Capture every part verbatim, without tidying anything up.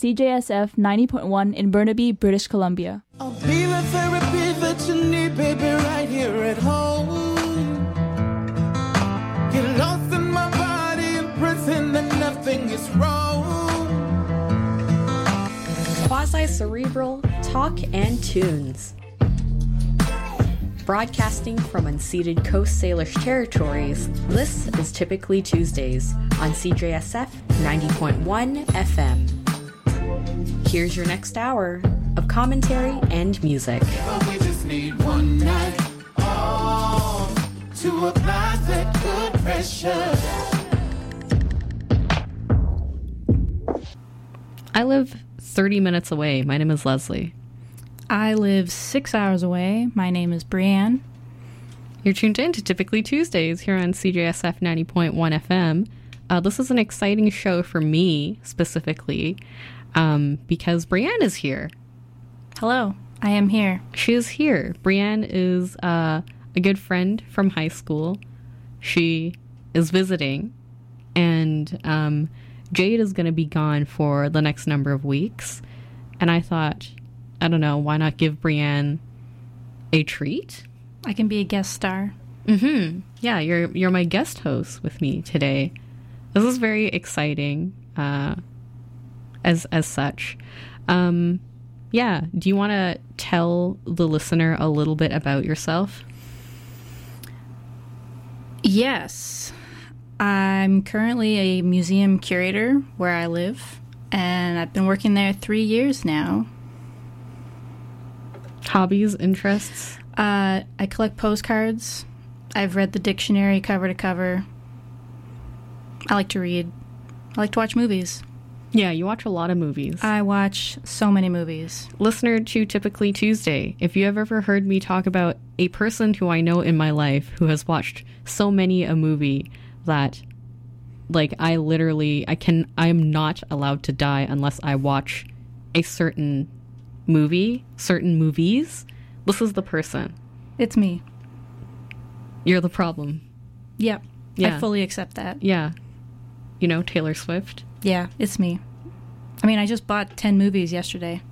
C J S F ninety point one in Burnaby, British Columbia. I'll be the therapy that you need, baby, right here at home. Get lost in my body and pretend that nothing is wrong. Quasi-cerebral talk and tunes. Broadcasting from unceded Coast Salish territories, this is Typically Tuesdays on C J S F ninety point one F M. Here's your next hour of commentary and music. But we just need one night off to apply that good pressure. I live thirty minutes away. My name is Leslie. I live six hours away. My name is Brianne. You're tuned in to Typically Tuesdays here on C J S F ninety point one F M. Uh, this is an exciting show for me, specifically, um, because Brianne is here. Hello, I am here. She is here. Brianne is uh, a good friend from high school. She is visiting, and um, Jade is going to be gone for the next number of weeks. And I thought, I don't know, why not give Brianne a treat? I can be a guest star. Mm-hmm. Yeah, you're you're my guest host with me today. This is very exciting, uh, as as such. Um, yeah, do you want to tell the listener a little bit about yourself? Yes. I'm currently a museum curator where I live, and I've been working there three years now. Hobbies, interests? Uh, I collect postcards. I've read the dictionary cover to cover. I like to read. I like to watch movies. Yeah, you watch a lot of movies. I watch so many movies. Listener to Typically Tuesday, if you have ever heard me talk about a person who I know in my life who has watched so many a movie that, like, I literally, I can, I'm not allowed to die unless I watch a certain movie, certain movies. This is the person. It's me. You're the problem. Yep. Yeah. I fully accept that. Yeah. You know, Taylor Swift. Yeah, it's me. I mean, I just bought ten movies yesterday.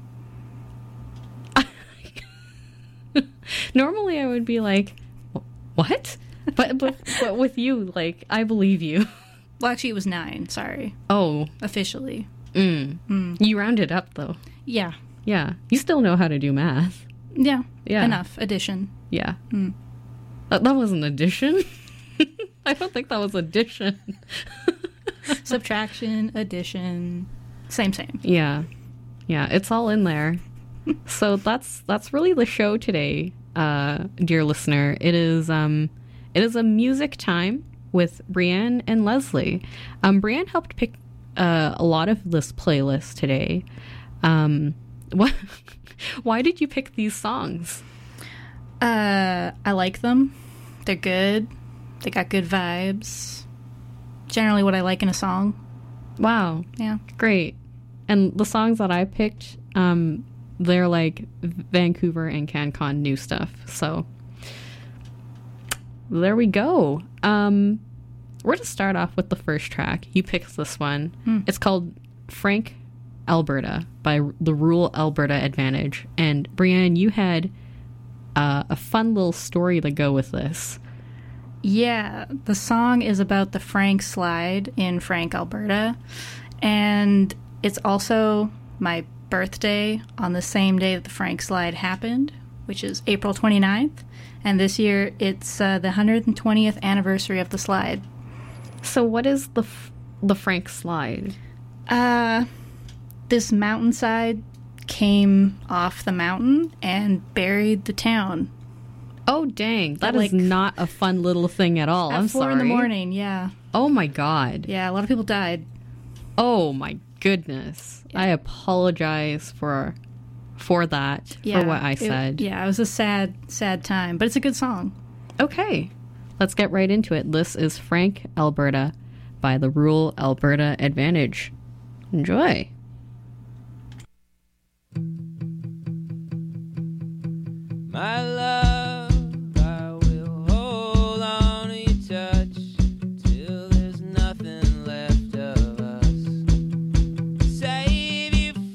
Normally I would be like, what? But, but but with you, like, I believe you. Well, actually, it was nine. Sorry. Oh. Officially. Mm. Mm. You rounded up, though. Yeah. Yeah. You still know how to do math. Yeah. Yeah. Enough. Addition. Yeah. Mm. That, that wasn't addition. I don't think that was addition. Subtraction, addition, same, same. Yeah. Yeah. It's all in there. So that's that's really the show today, uh, dear listener. It is um, it is a music time with Brianne and Leslie. Um, Brianne helped pick uh, a lot of this playlist today. Um, what? Why did you pick these songs? Uh, I like them. They're good. They got good vibes. Generally what I like in a song. Wow. Yeah. Great. And the songs that I picked, um, they're like Vancouver and CanCon new stuff. So there we go. Um, we're going to start off with the first track. You picked this one. Hmm. It's called Frank Alberta by the Rural Alberta Advantage. And Brianne, you had uh, a fun little story to go with this. Yeah, the song is about the Frank Slide in Frank, Alberta, and it's also my birthday on the same day that the Frank Slide happened, which is April twenty-ninth, and this year it's uh, the one hundred twentieth anniversary of the slide. So what is the f- the Frank Slide? Uh, this mountainside came off the mountain and buried the town. Oh, dang. That At, is like, not a fun little thing at all. At I'm four sorry. in the morning, yeah. Oh, my God. Yeah, a lot of people died. Oh, my goodness. Yeah. I apologize for for that, Yeah, for what I it- said. yeah, it was a sad, sad time, but it's a good song. Okay. Let's get right into it. This is Frank Alberta by the Rural Alberta Advantage. Enjoy. My love, I will hold on to your touch till there's nothing left of us. Save you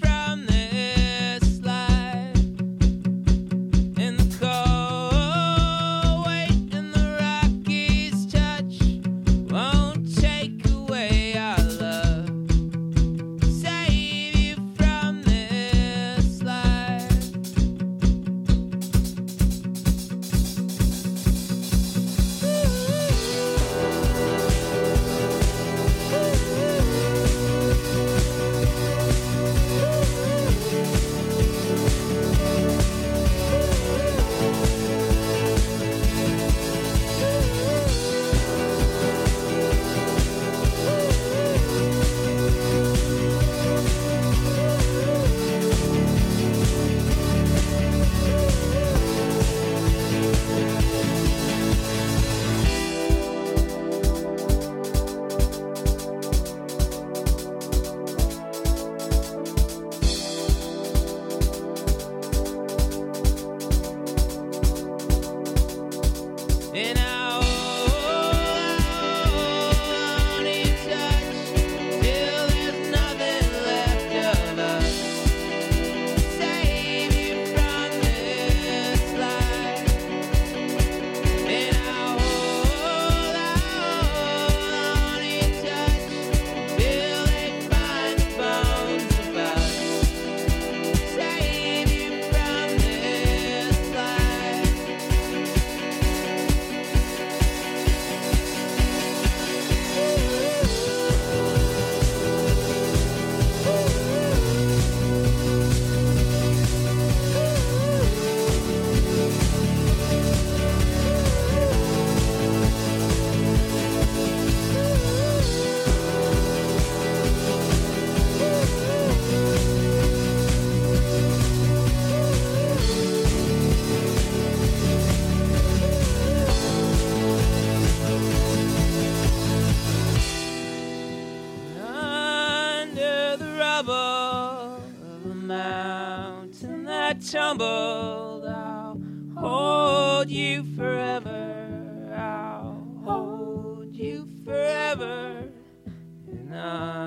mountain that tumbled. I'll hold you forever. I'll hold you forever. And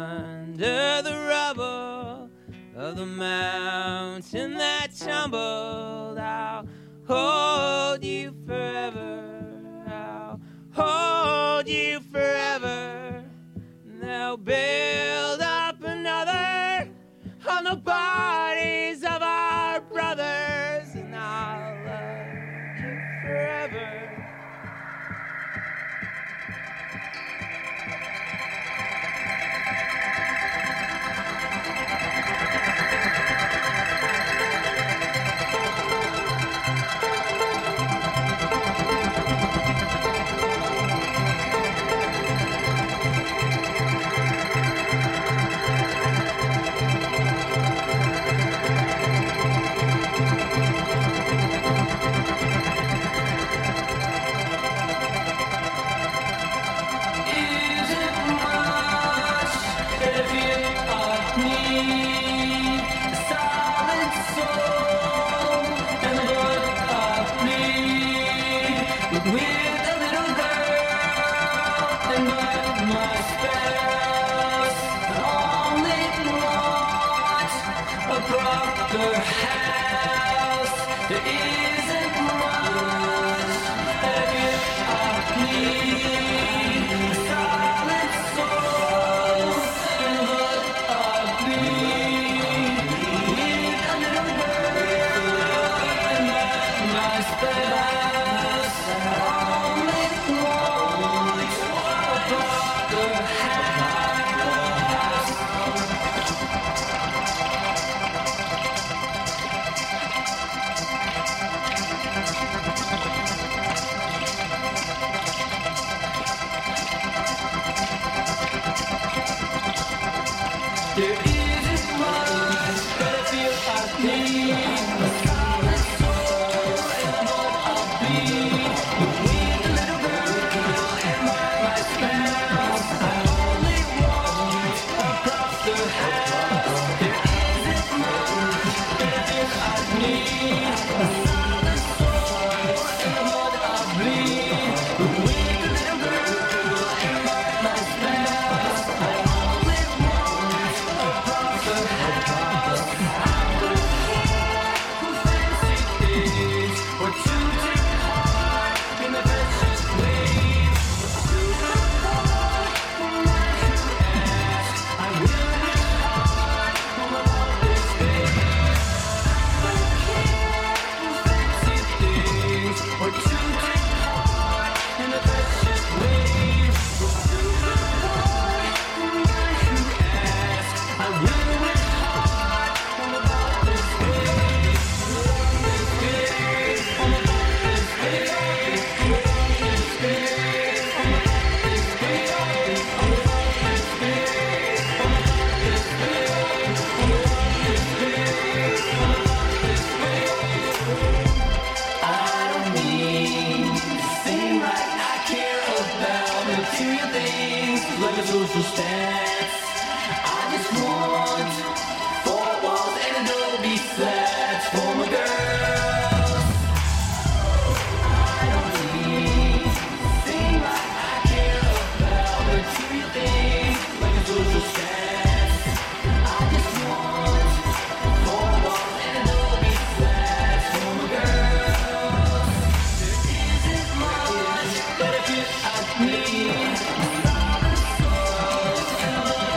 under the rubble of the mountain that tumbled, I'll hold you forever. I'll hold you forever. And they'll build up another on the bodies of our brothers, and I'll love you forever.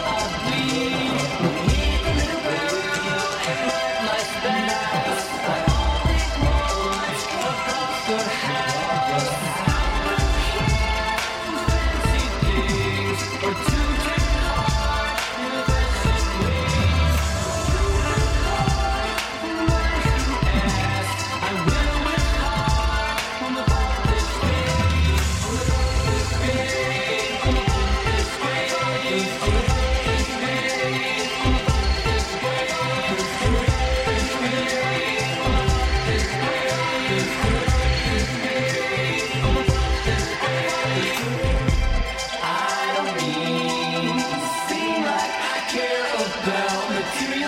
Bye.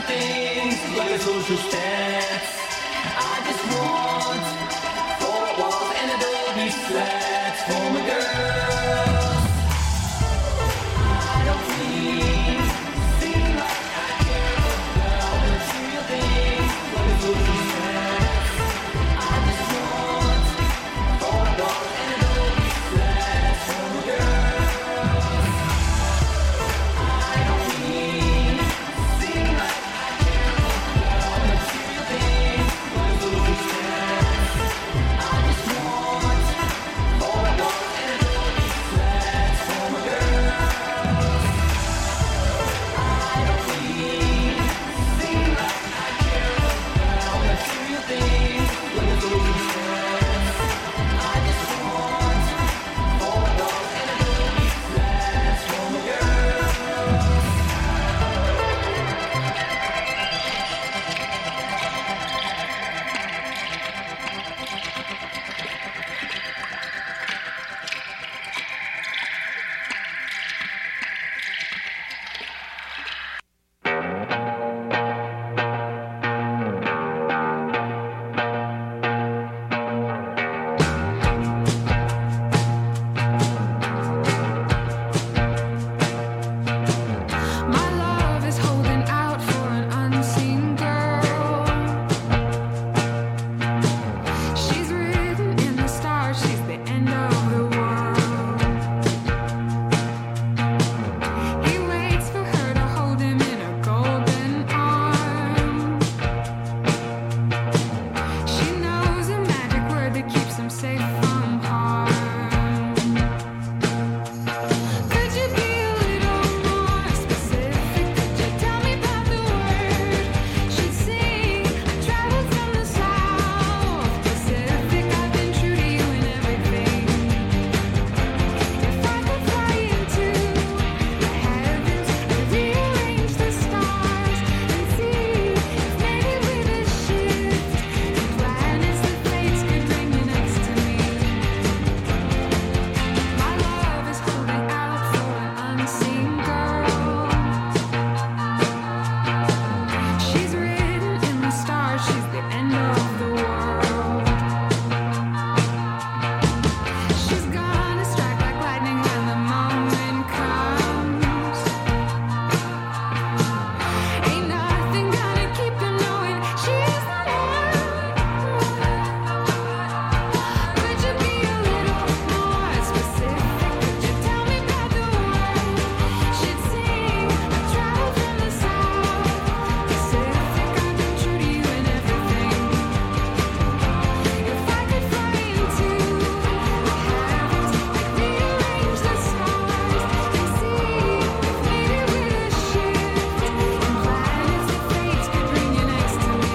material things, look at social stats. I just want four walls and Adobe slats for my girls. I don't seem, seem like I care about material things, look at social stats. I just want four walls and Adobe slats for my girls. I don't seem, seem like I care about material things, look at social stats. I just want four walls and Adobe slats for my girls. I don't seem, seem like I care about material things, look at social stats. I just want four walls and Adobe slats for my girls. My love is holding out for an unseen girl. She's written in the stars, she's the end of the world. He waits for her to hold him in her golden arms. She knows a magic word that keeps him safe from harm. Could you be a little more specific? Could you tell me about the word she'd sing? I traveled from the South Pacific. I've been true to you in everything. If I could fly into the heavens and rearrange the stars and see if maybe with a shift in planets the fates could bring you next to me. My love is holding out for an unseen girl. She's written in the stars, she's the end of the world. She's gonna strike like lightning when the moment comes. Ain't nothing gonna keep her knowing she's the one. Could you be a little more specific? Could you tell me about the word she'd sing? I traveled from the South Pacific. I've been true to you in everything. If I could fly into the heavens, like rearrange the stars and see if maybe with a shift in planets the fates could bring you next to me.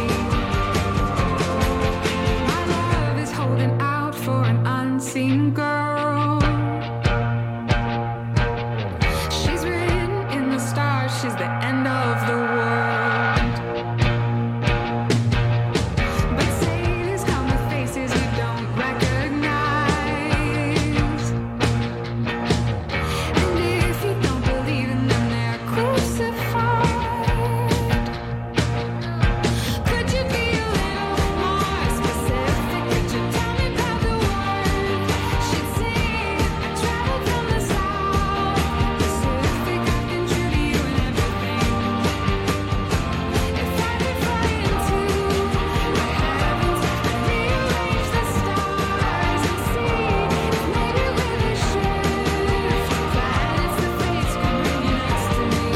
My love is holding out for an unseen girl. She's written in the stars, she's the end of the world. But sailors come with faces you don't recognize. And if you don't believe in them, they're crucified. Could you be a little more specific? Could you tell me about the word she'd sing? I traveled from the South Pacific. I've been true to you in everything. If I could fly into the heavens and rearrange the stars and see if maybe with a shift planets the fates could bring you next to me.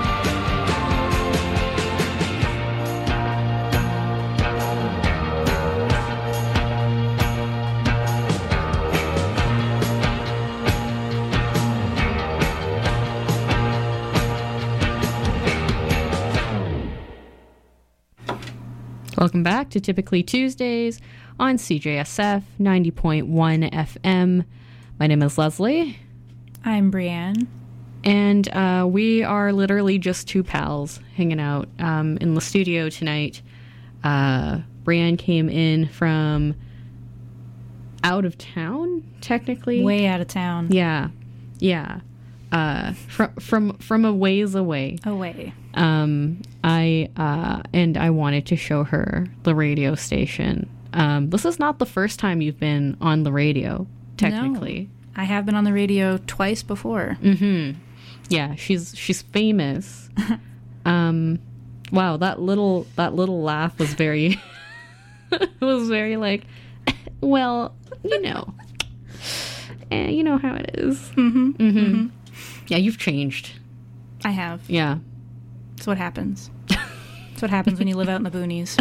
Welcome back to Typically Tuesdays on C J S F ninety point one F M. My name is Leslie, I'm Brienne. and uh, we are literally just two pals hanging out um, in the studio tonight. Uh, Brienne came in from out of town, technically. Way out of town. Yeah, yeah. Uh, from from from a ways away. Away. Um, I uh, and I wanted to show her the radio station. Um, this is not the first time you've been on the radio, technically. No, I have been on the radio twice before. Mm-hmm. Yeah, she's she's famous. um, wow, that little that little laugh was very was very like, well, you know, eh, you know how it is. Mm-hmm. Mm-hmm. Mm-hmm. Yeah, you've changed. I have. Yeah. That's what happens. That's what happens when you live out in the boonies.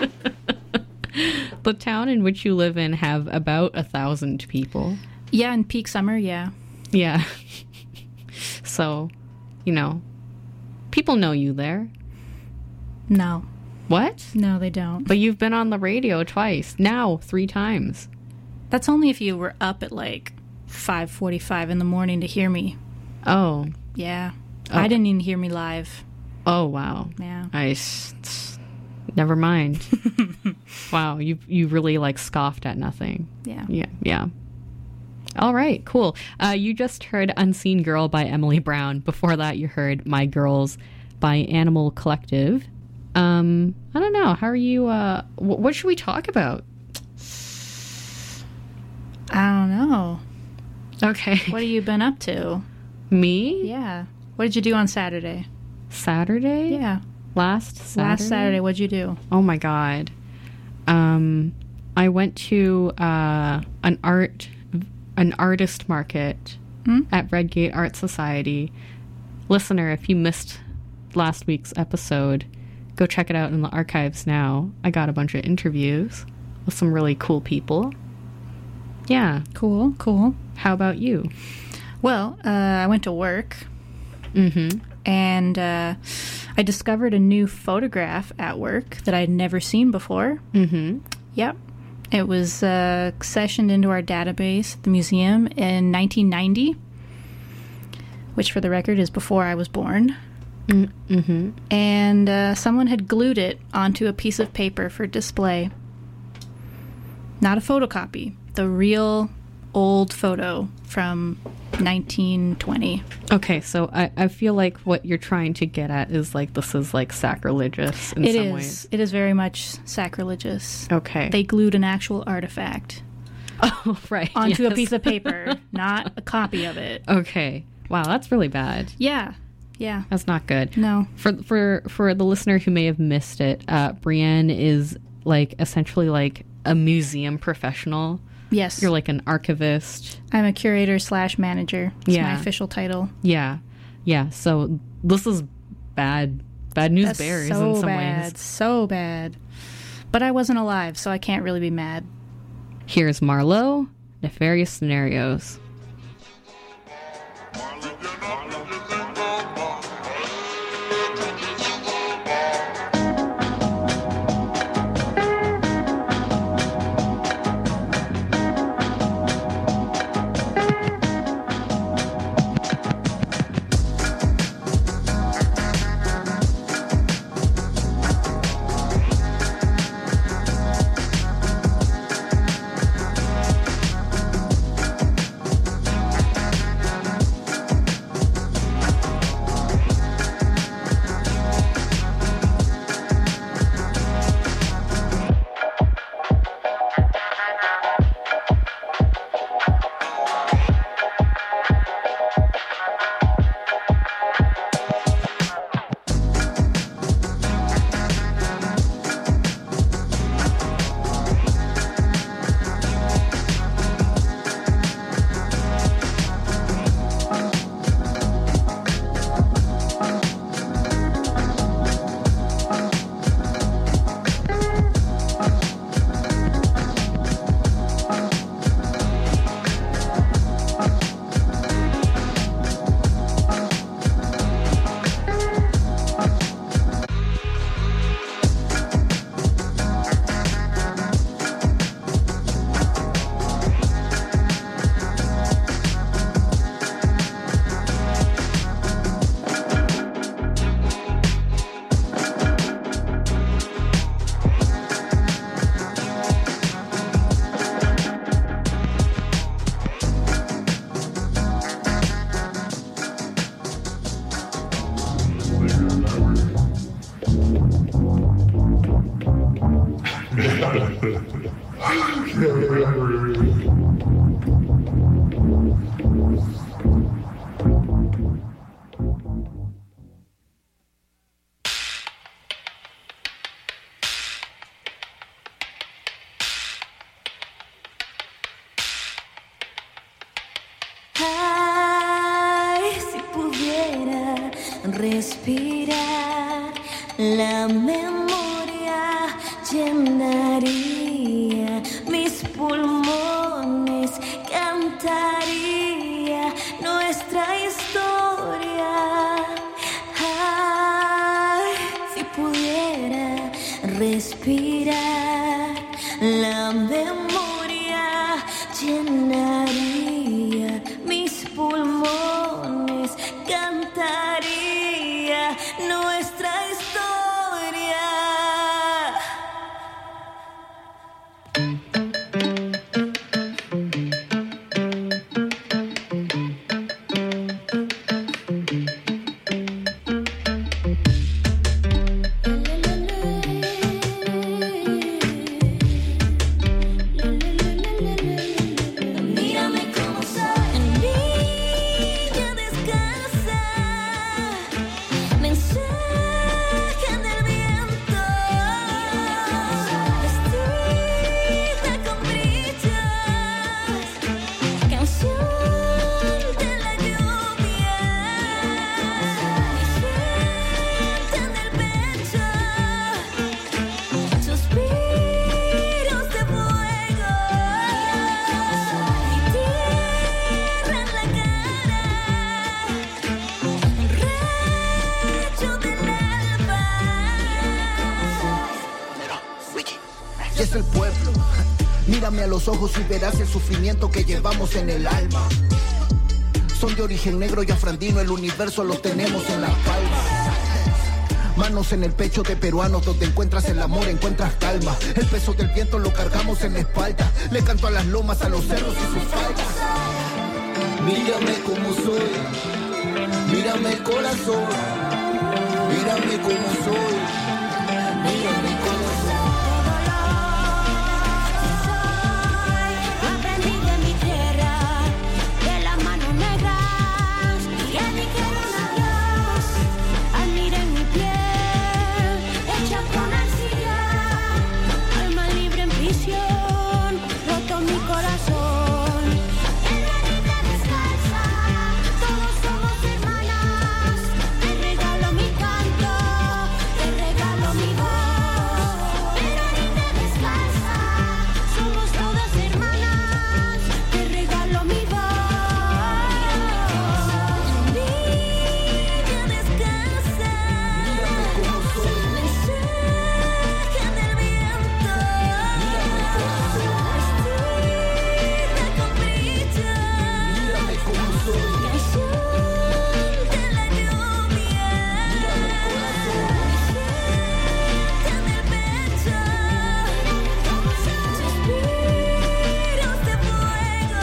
The town in which you live in have about a thousand people. Yeah, in peak summer, yeah. Yeah. So, you know, people know you there. No. What? No, they don't. But you've been on the radio twice. Now, three times. That's only if you were up at like five forty-five in the morning to hear me. Oh. Yeah. Okay. I didn't even hear me live. Oh, wow. Yeah. I s- never mind. Wow, you you really like scoffed at nothing. Yeah. Yeah, yeah. All right, cool. Uh, you just heard Unseen Girl by Emily Brown. Before that, you heard My Girls by Animal Collective. Um, I don't know. How are you? Uh, wh- what should we talk about? I don't know. Okay. What have you been up to? Me? Yeah. What did you do on Saturday? Saturday? Yeah. Last Saturday? Last Saturday, what'd you do? Oh my god. Um, I went to uh, an art, an artist market Hmm? at Redgate Art Society. Listener, if you missed last week's episode, go check it out in the archives now. I got a bunch of interviews with some really cool people. Yeah. Cool, cool. How about you? Well, uh, I went to work Mm-hmm. and uh, I discovered a new photograph at work that I'd never seen before. Mm-hmm. Yep. It was uh, accessioned into our database at the museum in nineteen ninety, which for the record is before I was born. Mm-hmm. And uh, someone had glued it onto a piece of paper for display. Not a photocopy, the real old photo from nineteen twenty. Okay, so I, I feel like what you're trying to get at is like this is like sacrilegious in It some is. ways. It is very much sacrilegious. Okay. They glued an actual artifact oh, right. onto a yes. piece of paper, not a copy of it. Okay. Wow, that's really bad. Yeah. Yeah. That's not good. No. For for for the listener who may have missed it, uh, Brienne is like essentially like a museum professional. Yes. You're like an archivist. I'm a curator slash manager. It's Yeah. my official title. Yeah, yeah. So this is bad, bad news That's bears so in some bad. ways. So bad. But I wasn't alive, so I can't really be mad. Here's Marlowe, Nefarious Scenarios. Ay, si pudiera respirar, la memoria llenaría mis pulmones, cantaría nuestra historia. Ay, si pudiera respirar, la memoria llenaría mis pulmones, cantaría nuestra historia. Mírame como soy, niña descalza, mensaje del viento, vestida con brillos, canción de la lluvia, mi gente en el pecho, suspiros de fuego, mi tierra en la cara, un rayo del alba. Y es el pueblo. Mírame a los ojos y verás el sufrimiento que llevamos en el alma. Son de origen negro y afrandino, el universo lo tenemos en las palmas. Manos en el pecho de peruanos, donde encuentras el amor, encuentras calma. El peso del viento lo cargamos en la espalda. Le canto a las lomas, a los cerros y sus faldas. Mírame como soy, mírame el corazón, mírame como soy, mírame el corazón. Aprendí de mi tierra, de las manos negras, que dijeron adiós. Admiren mi piel, hecha con arcilla, alma libre en prisión, roto mi corazón. En la herida descalza, todos somos hermanas. Te regalo mi canto, te regalo mi voz. En la herida descalza, somos todas hermanas. Te regalo mi voz. Niña descalza, mensaje del viento, vestida con brillo, canción de la lluvia, mi gente en el pecho, suspiros de fuego,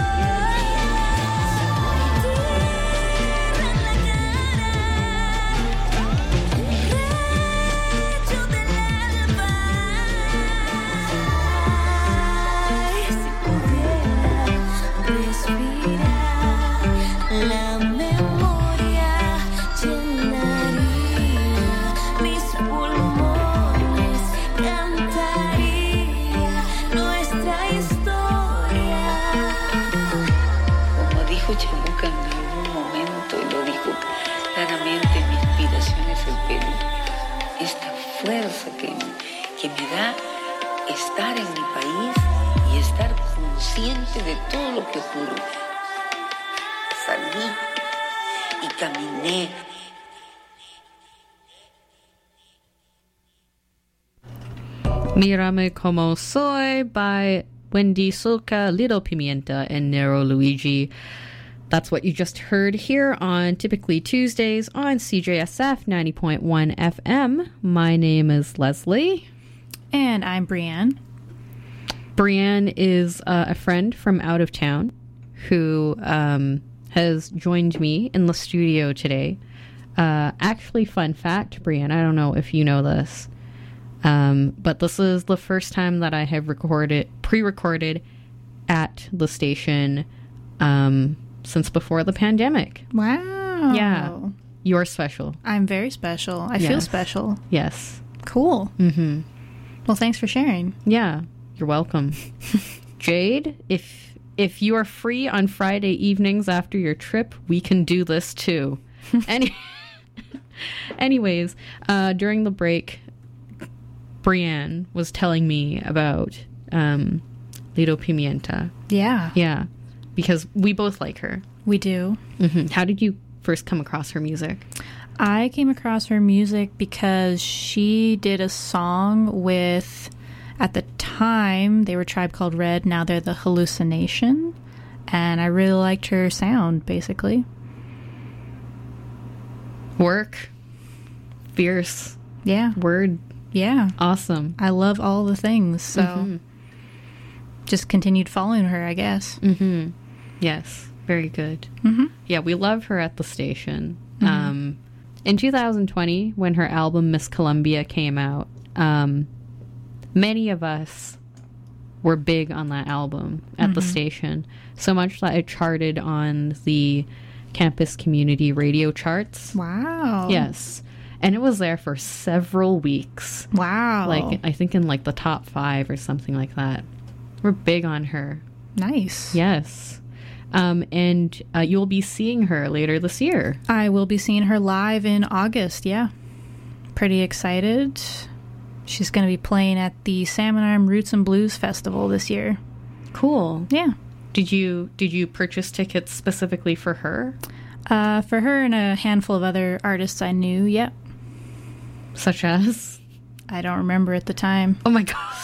mi tierra en la cara, un rayo del alba. Ay, si pudiera respirar, la memoria llenaría mis pulmones, cantaría nuestra historia. Como dijo Chamuca en algún momento, y lo dijo claramente, mi inspiración es el Perú. Esta fuerza que, que me da estar en mi país y estar consciente de todo lo que ocurre. Salí y caminé. Mírame como soy by Wendy Sulca, Little Pimienta, and Nero Luigi. That's what you just heard here on Typically Tuesdays on C J S F ninety point one F M. My name is Leslie. And I'm Brienne. Brienne is uh, a friend from out of town who um, has joined me in the studio today. Uh, actually, fun fact, Brienne, I don't know if you know this. Um, but this is the first time that I have recorded, pre-recorded at the station um, since before the pandemic. Wow. Yeah. You're special. I'm very special. I feel Yes. special. Yes. Cool. Mm-hmm. Well, thanks for sharing. Yeah. You're welcome. Jade, if if you are free on Friday evenings after your trip, we can do this too. Any- Anyways, uh, during the break, Brienne was telling me about um, Lido Pimienta. Yeah, Yeah, because we both like her. we do. hmm How did you first come across her music? I came across her music because she did a song with, at the time, they were Tribe Called Red. Now they're The Hallucination. And I really liked her sound, basically. Work, fierce, Yeah. word, Yeah. awesome. I love all the things. So Mhm. just continued following her, I guess. Mm-hmm. Yes, very good. Mm-hmm. Yeah, we love her at the station. Um, in two thousand twenty, when her album Miss Columbia came out, um, many of us were big on that album at the station. So much that it charted on the campus community radio charts. Wow. Yes. And it was there for several weeks. Wow. Like, I think in like the top five or something like that. We're big on her. nice. Yes. Um, and uh, you'll be seeing her later this year. I will be seeing her live in August. Yeah. Pretty excited. She's going to be playing at the Salmon Arm Roots and Blues Festival this year. Cool. Yeah. Did you did you purchase tickets specifically for her? Uh, for her and a handful of other artists I knew, yep. Such as? I don't remember at the time. Oh my god.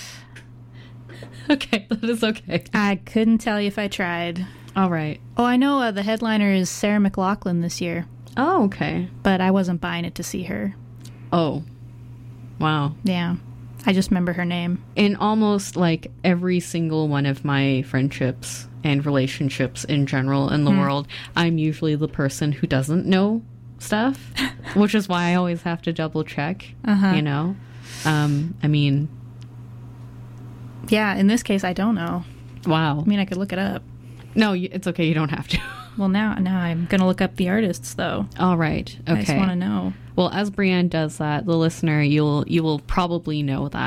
Okay, that is okay. I couldn't tell you if I tried. All right. Oh, I know uh, the headliner is Sarah McLachlan this year, Oh, okay. but I wasn't buying it to see her. Oh. Wow. Yeah. I just remember her name. In almost like every single one of my friendships and relationships in general in the world, I'm usually the person who doesn't know stuff, which is why I always have to double check, Uh-huh. you know? Um, I mean, Yeah, in this case, I don't know. wow. I mean, I could look it up. No, you- it's okay. You don't have to. Well, now now I'm going to look up the artists, though. All right. Okay. I just want to know. Well, as Brienne does that, the listener, you'll you will probably know that